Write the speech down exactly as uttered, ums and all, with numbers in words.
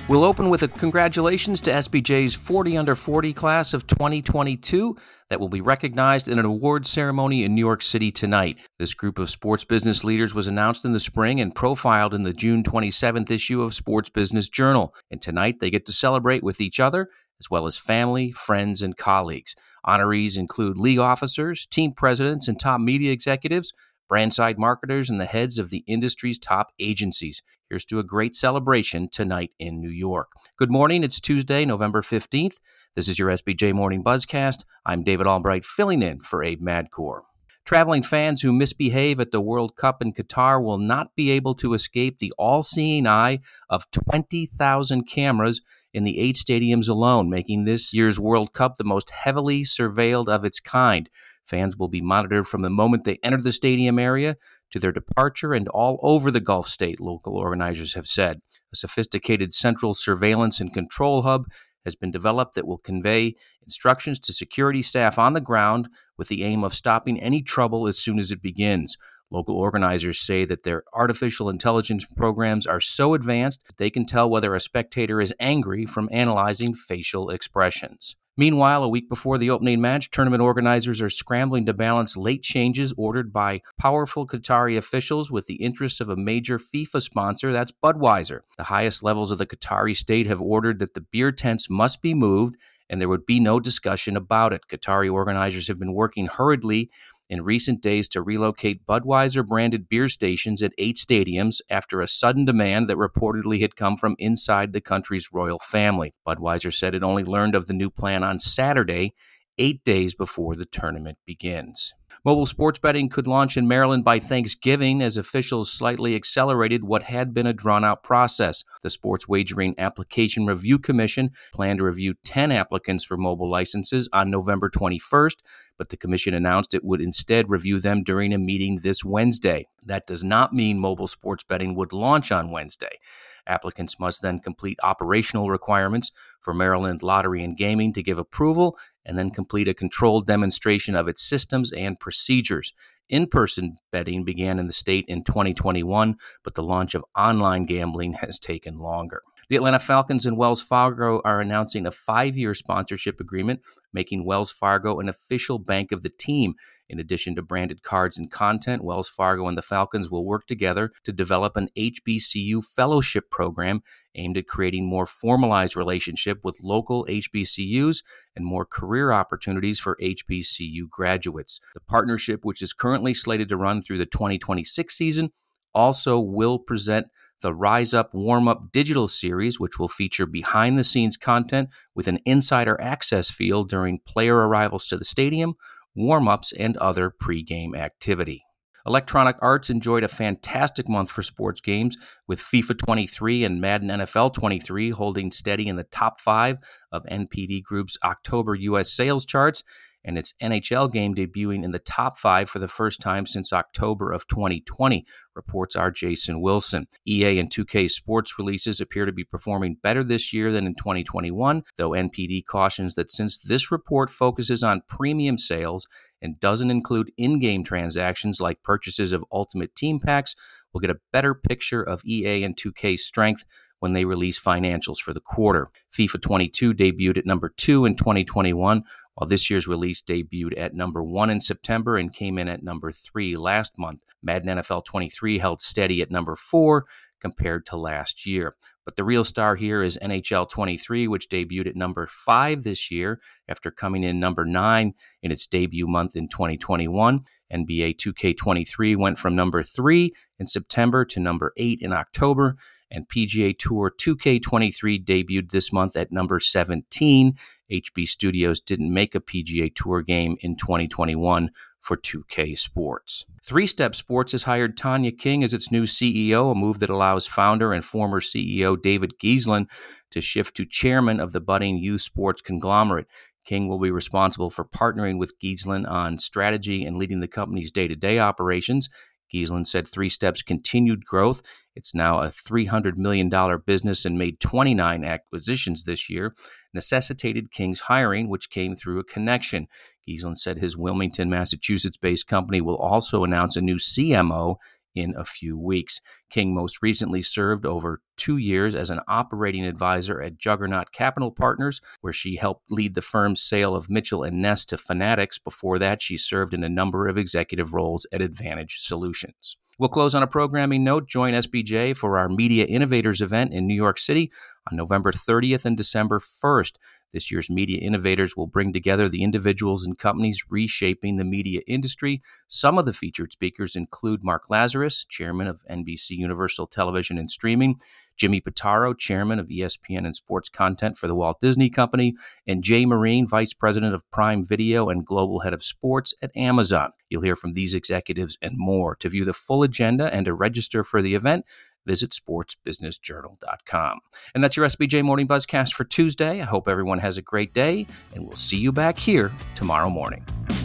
We'll open with a congratulations to S B J's forty under forty class of twenty twenty-two that will be recognized in an awards ceremony in New York City tonight. This group of sports business leaders was announced in the spring and profiled in the June twenty-seventh issue of Sports Business Journal. And tonight they get to celebrate with each other, as well as family, friends, and colleagues. Honorees include league officers, team presidents, and top media executives, brand side marketers, and the heads of the industry's top agencies. Here's to a great celebration tonight in New York. Good morning. It's Tuesday, November fifteenth. This is your S B J Morning Buzzcast. I'm David Albright, filling in for Abe Madkour. Traveling fans who misbehave at the World Cup in Qatar will not be able to escape the all-seeing eye of twenty thousand cameras in the eight stadiums alone, making this year's World Cup the most heavily surveilled of its kind. Fans will be monitored from the moment they enter the stadium area to their departure and all over the Gulf state, local organizers have said. A sophisticated central surveillance and control hub has been developed that will convey instructions to security staff on the ground with the aim of stopping any trouble as soon as it begins. Local organizers say that their artificial intelligence programs are so advanced that they can tell whether a spectator is angry from analyzing facial expressions. Meanwhile, a week before the opening match, tournament organizers are scrambling to balance late changes ordered by powerful Qatari officials with the interests of a major FIFA sponsor, that's Budweiser. The highest levels of the Qatari state have ordered that the beer tents must be moved, and there would be no discussion about it. Qatari organizers have been working hurriedly in recent days to relocate Budweiser-branded beer stations at eight stadiums after a sudden demand that reportedly had come from inside the country's royal family. Budweiser said it only learned of the new plan on Saturday, eight days before the tournament begins. Mobile sports betting could launch in Maryland by Thanksgiving as officials slightly accelerated what had been a drawn-out process. The Sports Wagering Application Review Commission planned to review ten applicants for mobile licenses on November twenty-first, but the commission announced it would instead review them during a meeting this Wednesday. That does not mean mobile sports betting would launch on Wednesday. Applicants must then complete operational requirements for Maryland Lottery and Gaming to give approval, and then complete a controlled demonstration of its systems and procedures. In-person betting began in the state in twenty twenty-one, but the launch of online gambling has taken longer. The Atlanta Falcons and Wells Fargo are announcing a five-year sponsorship agreement, making Wells Fargo an official bank of the team. In addition to branded cards and content, Wells Fargo and the Falcons will work together to develop an H B C U fellowship program aimed at creating more formalized relationship with local H B C Us and more career opportunities for H B C U graduates. The partnership, which is currently slated to run through the twenty twenty-six season, also will present the Rise Up Warm Up digital series, which will feature behind-the-scenes content with an insider access feel during player arrivals to the stadium, warm-ups, and other pregame activity. Electronic Arts enjoyed a fantastic month for sports games, with FIFA twenty-three and Madden N F L twenty-three holding steady in the top five of N P D Group's October U S sales charts, and its N H L game debuting in the top five for the first time since October of twenty twenty, reports our Jason Wilson. E A and two K Sports releases appear to be performing better this year than in twenty twenty-one, though N P D cautions that since this report focuses on premium sales and doesn't include in-game transactions like purchases of Ultimate Team Packs, we'll get a better picture of E A and two K's strength when they release financials for the quarter. FIFA twenty-two debuted at number two in twenty twenty-one, while this year's release debuted at number one in September and came in at number three last month. Madden N F L twenty-three held steady at number four compared to last year. But the real star here is N H L twenty-three, which debuted at number five this year after coming in number nine in its debut month in twenty twenty-one. N B A two K twenty-three went from number three in September to number eight in October, and P G A Tour two K twenty-three debuted this month at number seventeen. H B Studios didn't make a P G A Tour game in twenty twenty-one for two K Sports. Three Step Sports has hired Tanya King as its new C E O, a move that allows founder and former C E O David Giesland to shift to chairman of the budding youth sports conglomerate. King will be responsible for partnering with Giesland on strategy and leading the company's day-to-day operations. Giesland said Three Steps continued growth. It's now a three hundred million dollars business and made twenty-nine acquisitions this year, necessitated King's hiring, which came through a connection. Giesland said his Wilmington, Massachusetts-based company will also announce a new C M O in a few weeks. King most recently served over two years as an operating advisor at Juggernaut Capital Partners, where she helped lead the firm's sale of Mitchell and Ness to Fanatics. Before that, she served in a number of executive roles at Advantage Solutions. We'll close on a programming note. Join S B J for our Media Innovators event in New York City on November thirtieth and December first. This year's Media Innovators will bring together the individuals and companies reshaping the media industry. Some of the featured speakers include Mark Lazarus, chairman of N B C Universal Television and Streaming, Jimmy Pitaro, chairman of E S P N and sports content for the Walt Disney Company, and Jay Marine, vice president of Prime Video and global head of sports at Amazon. You'll hear from these executives and more. To view the full agenda and to register for the event, visit sports business journal dot com. And that's your S B J Morning Buzzcast for Tuesday. I hope everyone has a great day, and we'll see you back here tomorrow morning.